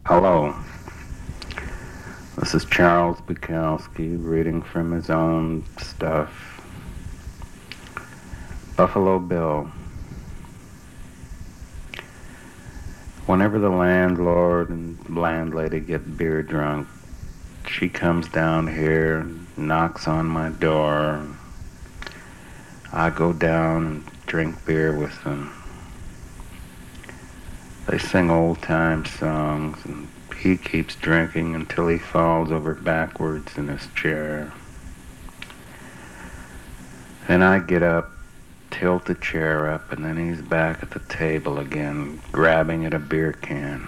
Hello, this is Charles Bukowski reading from his own stuff. Buffalo Bill. Whenever the landlord and landlady get beer drunk, she comes down here and knocks on my door. I go down and drink beer with them. They sing old-time songs, and he keeps drinking until he falls over backwards in his chair. Then I get up, tilt the chair up, and then he's back at the table again, grabbing at a beer can.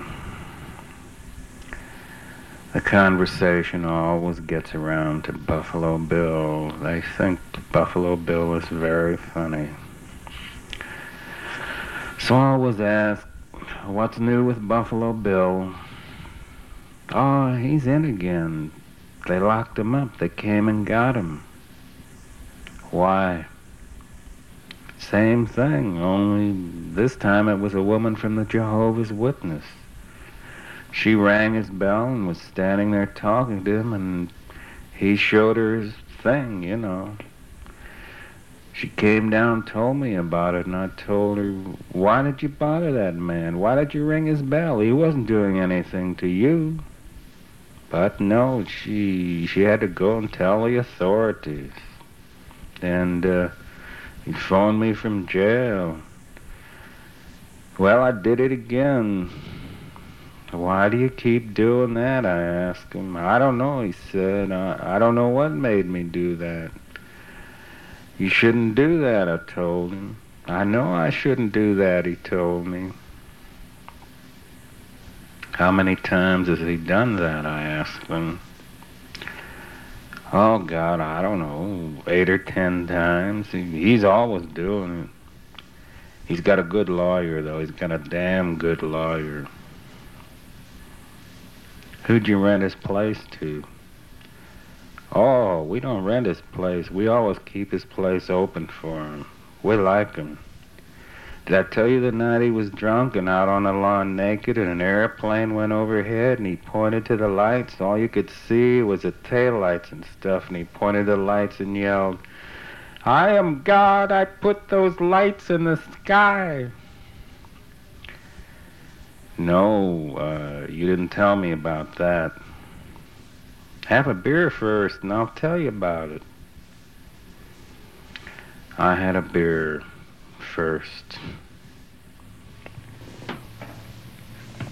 The conversation always gets around to Buffalo Bill. They think Buffalo Bill is very funny. So I always ask, what's new with Buffalo Bill? Oh, he's in again. They locked him up. They came and got him. Why? Same thing, only this time it was a woman from the Jehovah's Witness. She rang his bell and was standing there talking to him, and he showed her his thing, you know. She came down and told me about it, and I told her, why did you bother that man? Why did you ring his bell? He wasn't doing anything to you. But no, she had to go and tell the authorities. And he phoned me from jail. Well, I did it again. Why do you keep doing that? I asked him. I don't know, he said. I don't know what made me do that. You shouldn't do that, I told him. I know I shouldn't do that, he told me. How many times has he done that, I asked him. Oh, God, I don't know, 8 or 10 times. He's always doing it. He's got a good lawyer, though. He's got a damn good lawyer. Who'd you rent his place to? Oh, we don't rent his place. We always keep his place open for him. We like him. Did I tell you the night he was drunk and out on the lawn naked and an airplane went overhead and he pointed to the lights? All you could see was the taillights and stuff, and he pointed to the lights and yelled, I am God, I put those lights in the sky. No, you didn't tell me about that. Have a beer first, and I'll tell you about it. I had a beer first.